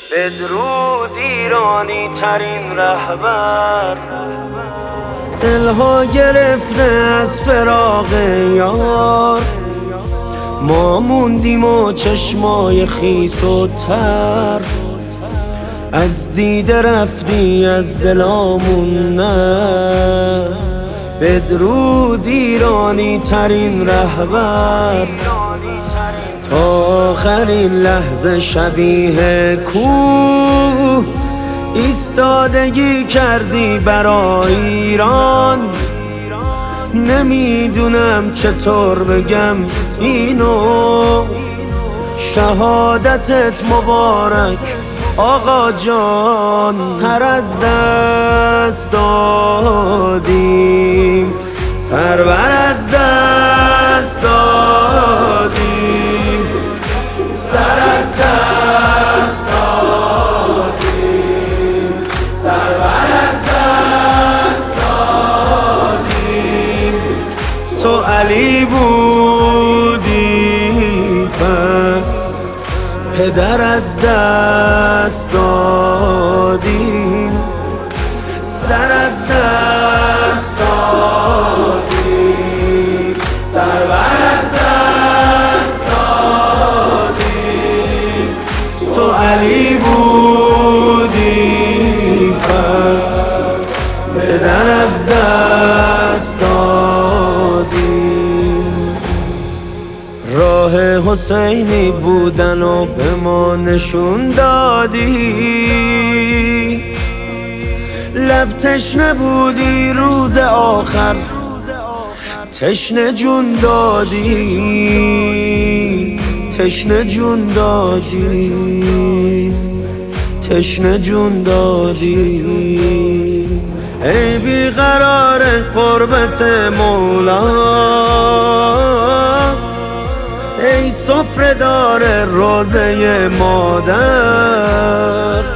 بدرود ایرانی ترین رهبر. دلها گرفته از فراق یار، ما موندیم و چشمای خیس و تر. از دیده رفتی از دلامون نه، بدرود ایرانی ترین رهبر. تا آخرین لحظه شبیه کوه ایستادگی کردی برای ایران. نمیدونم چطور بگم اینو، شهادتت مبارک آقا جان. سر از دست دادیم، سرور از دست دادیم، سر از دست دادیم، سرور از دست دادیم. تو علی بودی پس پدر از دست دادیم، سر از دست دادیم، سرور از دست دادیم. تو علی بودی پس پدر از دست دادیم. راه حسینی بودن و به ما نشون دادی، لب تشنه بودی روز آخر تشنه جون دادی، تشنه جون دادی، تشنه جون دادی. ای بیقرار قربت مولا، ای سفره دار روزه مادر،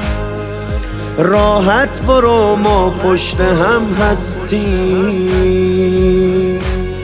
راحت برو ما پشت هم هستیم.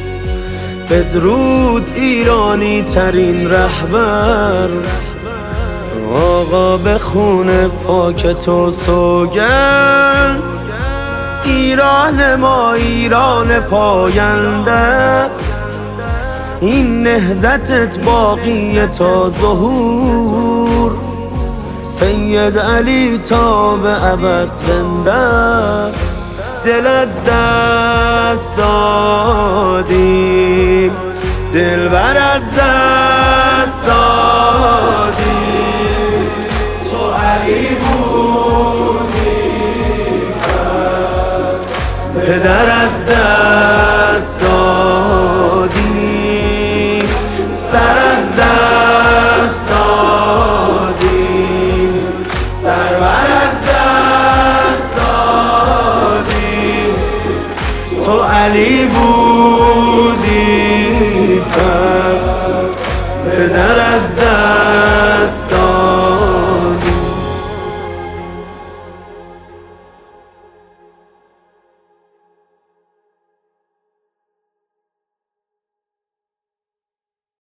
بدرود ایرانی ترین رهبر. آقا به خون پاک تو سوگند، ایران ما ایران پاینده است. این نهضتت باقی تا ظهور، سید علی تا به ابد زنده است. دل از دست دادیم، دلبر از دست دادیم. تو علی بودی پس پدر از دست دادیم، سر از دست دادیم، سرور از دست دادیم. تو علی بودی پس پدر از دست